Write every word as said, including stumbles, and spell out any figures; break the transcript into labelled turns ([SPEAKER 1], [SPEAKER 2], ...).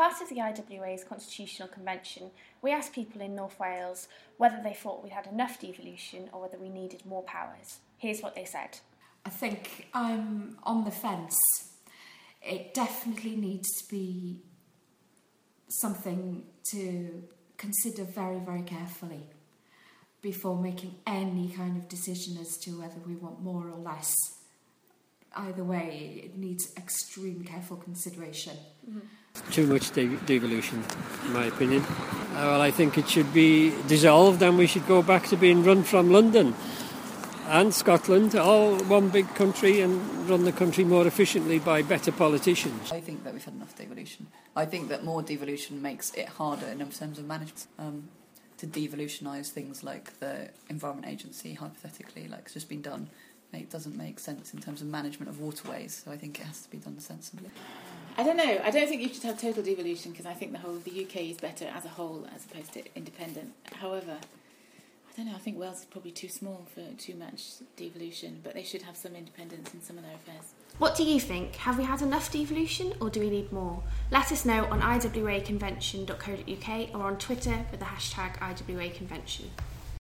[SPEAKER 1] part of the I W A's Constitutional Convention, we asked people in North Wales whether they thought we had enough devolution or whether we needed more powers. Here's what they said.
[SPEAKER 2] I think I'm on the fence. It definitely needs to be something to consider very, very carefully before making any kind of decision as to whether we want more or less. Either way, it needs extreme careful consideration.
[SPEAKER 3] Mm-hmm. Too much de- devolution, in my opinion. Uh, well, I think it should be dissolved and we should go back to being run from London and Scotland, all one big country, and run the country more efficiently by better politicians.
[SPEAKER 4] I think that we've had enough devolution. I think that more devolution makes it harder in terms of management. Um, to devolutionise things like the Environment Agency, hypothetically, like it's just been done, it doesn't make sense in terms of management of waterways, so I think it has to be done sensibly.
[SPEAKER 5] I don't know. I don't think you should have total devolution because I think the whole of the U K is better as a whole as opposed to independent. However, I don't know, I think Wales is probably too small for too much devolution, but they should have some independence in some of their affairs.
[SPEAKER 1] What do you think? Have we had enough devolution or do we need more? Let us know on I W A convention dot co dot U K or on Twitter with the hashtag I W A convention.